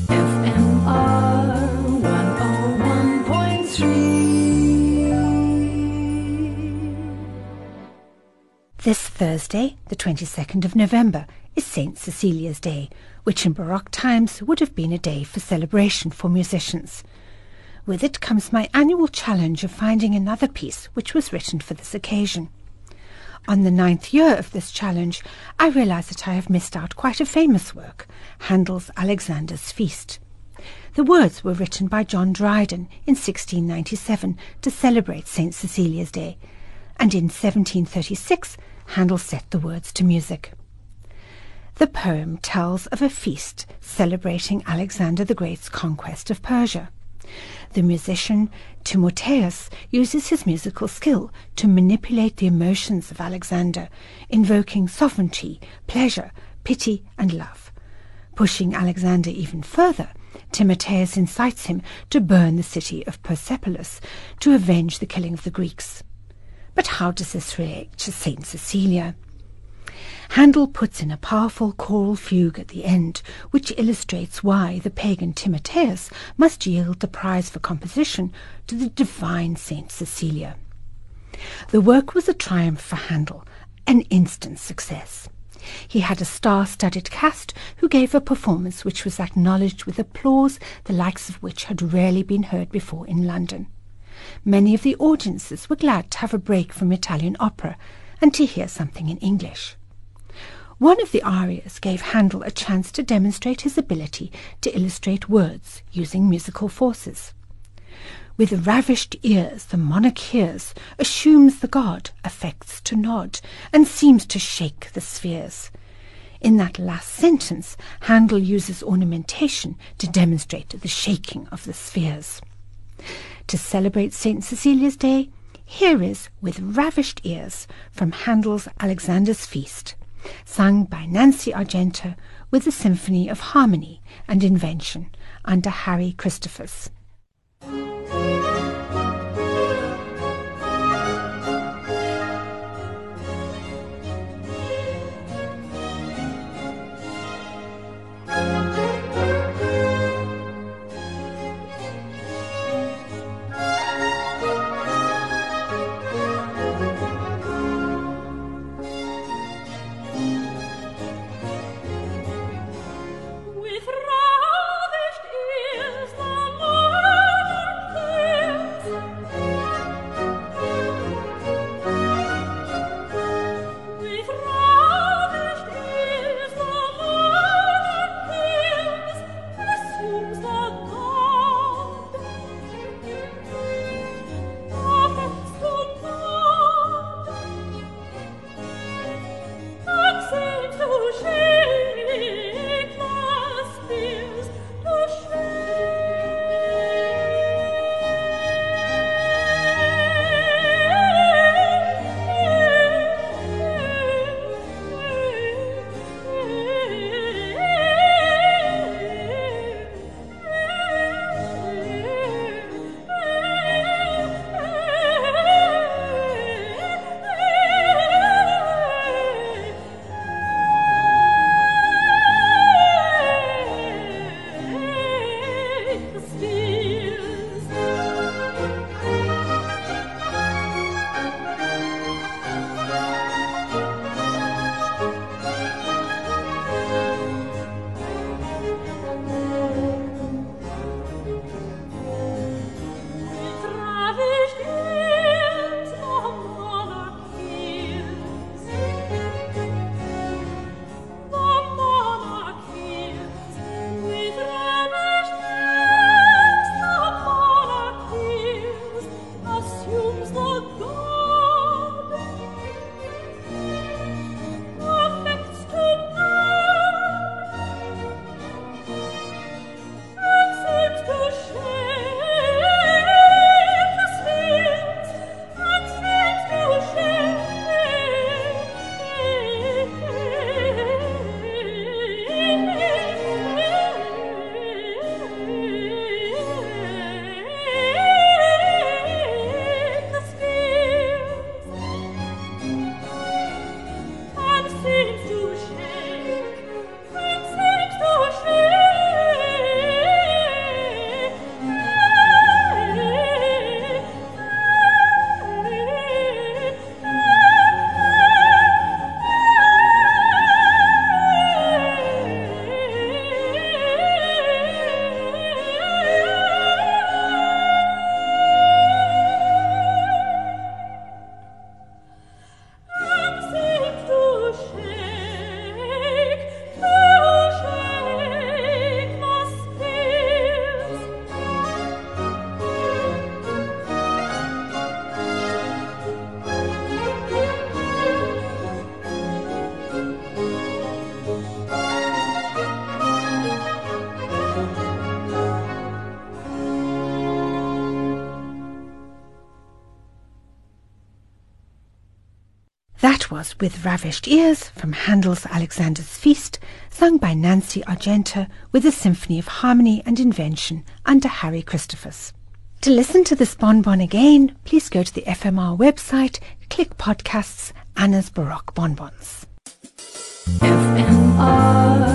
FMR 101.3. This Thursday, the 22nd of November, is St. Cecilia's Day, which in Baroque times would have been a day for celebration for musicians. With it comes my annual challenge of finding another piece which was written for this occasion. On the 9th year of this challenge, I realise that I have missed out quite a famous work, Handel's Alexander's Feast. The words were written by John Dryden in 1697 to celebrate St. Cecilia's Day, and in 1736 Handel set the words to music. The poem tells of a feast celebrating Alexander the Great's conquest of Persia. The musician Timotheus uses his musical skill to manipulate the emotions of Alexander, invoking sovereignty, pleasure, pity, and love. Pushing Alexander even further, Timotheus incites him to burn the city of Persepolis to avenge the killing of the Greeks. But how does this relate to Saint Cecilia? Handel puts in a powerful choral fugue at the end, which illustrates why the pagan Timotheus must yield the prize for composition to the divine Saint Cecilia. The work was a triumph for Handel, an instant success. He had a star-studded cast who gave a performance which was acknowledged with applause, the likes of which had rarely been heard before in London. Many of the audiences were glad to have a break from Italian opera and to hear something in English. One of the arias gave Handel a chance to demonstrate his ability to illustrate words using musical forces. With ravished ears the monarch hears, assumes the god, affects to nod, and seems to shake the spheres. In that last sentence, Handel uses ornamentation to demonstrate the shaking of the spheres. To celebrate St. Cecilia's Day, here is With Ravished Ears from Handel's Alexander's Feast, sung by Nancy Argenta with the Symphony of Harmony and Invention under Harry Christophers. With ravished ears the Lord was With Ravished Ears from Handel's Alexander's Feast, sung by Nancy Argenta with a Symphony of Harmony and Invention under Harry Christophers. To listen to this bonbon again, please go to the FMR website, click Podcasts, Anna's Baroque Bonbons. FMR